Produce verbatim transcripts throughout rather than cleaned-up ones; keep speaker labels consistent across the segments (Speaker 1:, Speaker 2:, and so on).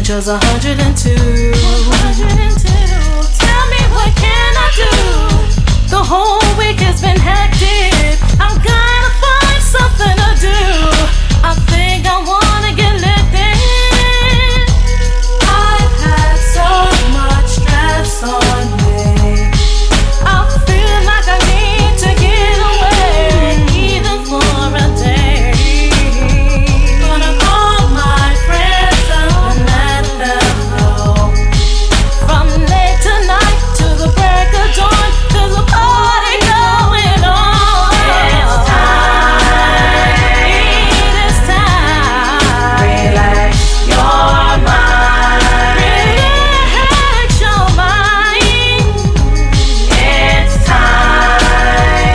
Speaker 1: just a hundred and two. Tell me what can I do? The whole week has been hectic. I'm gonna find something to do. I think I wanna get lifted. I've had so much stress on me. I feel like I need to get away, even for a day. Gonna call my friends up and let them know. From late tonight to the break of dawn, there's a party going on. It's time. It is time. Relax your mind. Relax your mind. It's time.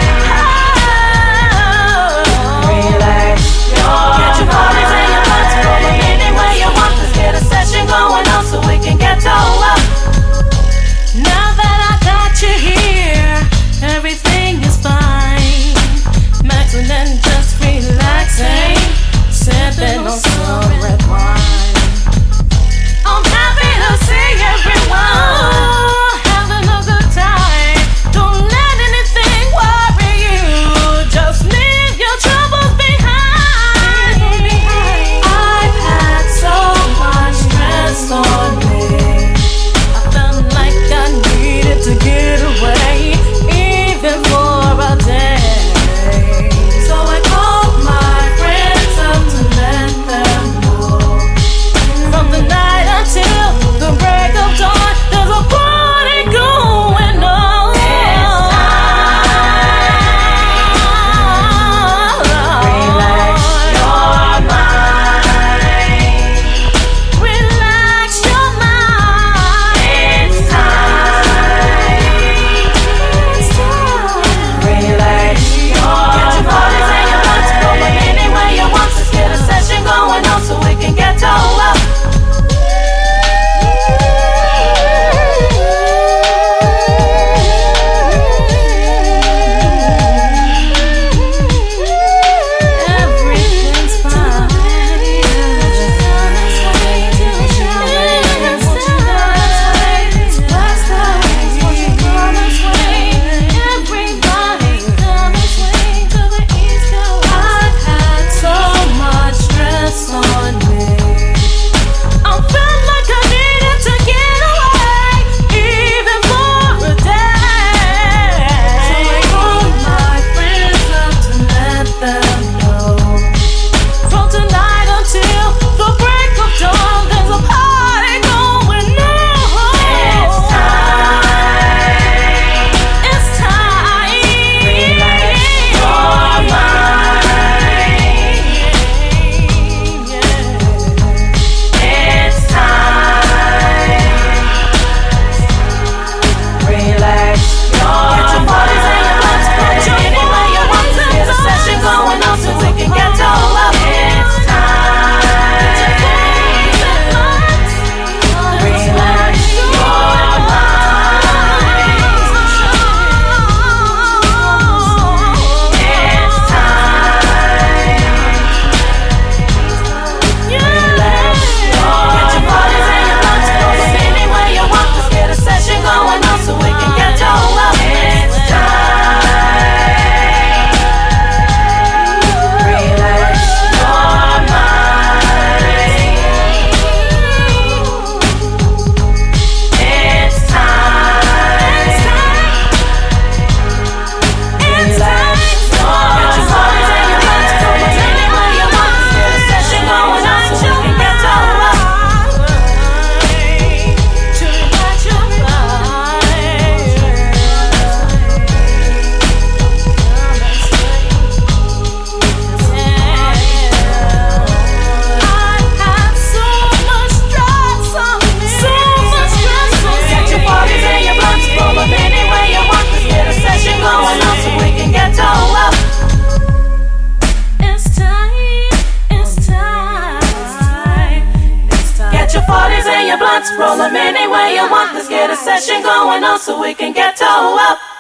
Speaker 1: Oh. Relax your mind. Get your bodies and your butts rolling any way you want. Let's get a session going on so we can get to up. Now that I got you here, everything is fine. Maxing and just relaxing, sipping on some red wine. I'm happy to see everyone having a good time. Don't let anything worry you. Just leave your troubles behind. I've had so much stress on me. I felt like I needed to get away, even for a day. So I called my friends up to let them know. From the night until the break of dawn, there's a party going on. It's time. Relax your mind. Relax your mind. It's time. It's time. Relax your mind. Get your bodies and your butts going any way you want. Let's get a session going on so we can get to up. Everything's fine. Everybody come and swing to the East Coast. I've had so much stress on me. I felt like I needed to get away, even for a day. So I called my friends up to let them know. From tonight until the break of dawn, there's a party going on. It's time. It's time. Relax your mind. It's time. Relax your mind. Get your bodies and your butts going any way you want. Let's get a session going on so we can get to up. It's time. Relax your mind. It's time. Relax your mind. Get your bodies and your butts going any way you want. Let's get a session going on so we can get to up. It's time. Relax your mind. It's time. It's time. Get your bodies and your butts going any way you want. Let's get a session going on so we can get to up. To relax your I've had so much stress on me. So much stress on me. Get your bodies and your blunts rolling any way you want. Let's get a session going on so we can get to up. It's time. It's time. It's time. Get your bodies and your blunts rolling any way you want. Let's get a session going on so we can get to up.